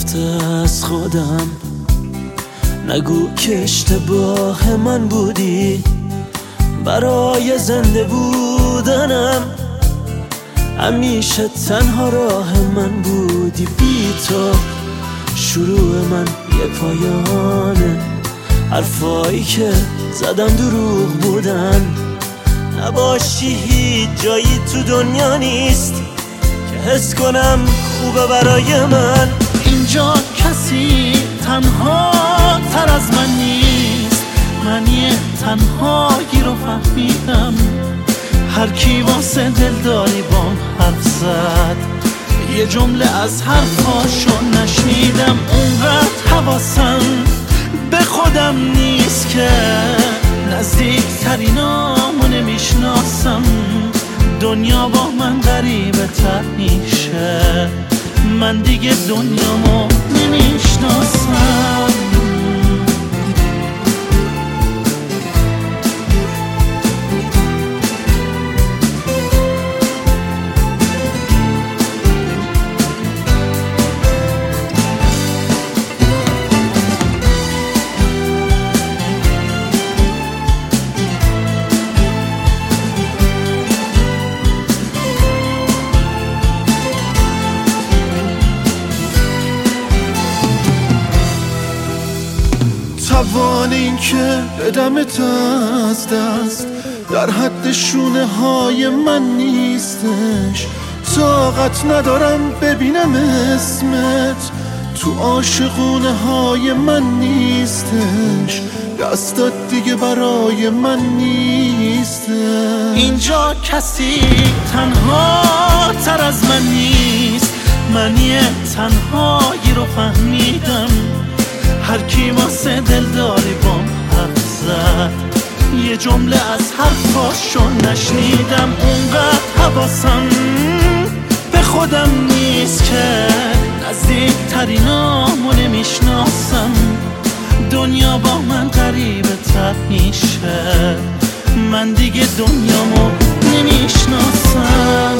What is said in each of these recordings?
رفته از خودم. نگو که اشتباه من بودی، برای زنده بودنم همیشه تنها راه من بودی. بی تو شروع من یه پایانه، حرفایی که زدم دروغ بودن. نباشی هیچ جایی تو دنیا نیست که حس کنم خوبه برای من. اینجا کسی تنها تر از من نیست، من یه تنهایی رو فهمیدم. هر کی واسه دلداری بام حرف زد، یه جمله از حرفاشو نشنیدم. اونقدر حواسم به خودم نیست که نزدیکترینامو نمیشناسم. دنیا با من غریبه تر میشه، من دیگه دنیامو نمیشناسم. توان این که بدمت از دست در حد شونه های من نیستش. طاقت ندارم ببینم اسمت تو عاشقونه های من نیستش. دستات دیگه برای من نیستش. اینجا کسی تنها تر از من نیست، من یه تنهایی رو فهمیدم. هر کی واسه دلداری بام حرف زد، یه جمله از حرفاشو نشنیدم. اونقدر حواسم به خودم نیست که نزدیکترینامو نمیشناسم. دنیا با من غریبه تر میشه، من دیگه دنیامو نمیشناسم.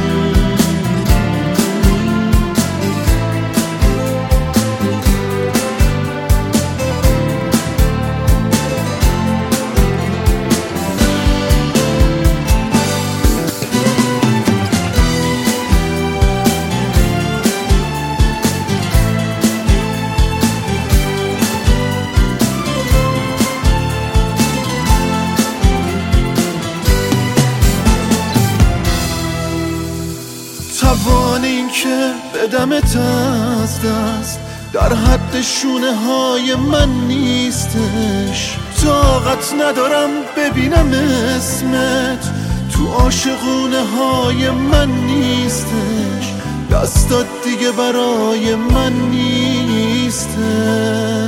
توان این که بدمت از دست در حد شونه های من نیستش. طاقت ندارم ببینم اسمت تو عاشقونه های من نیستش. دستات دیگه برای من نیستش.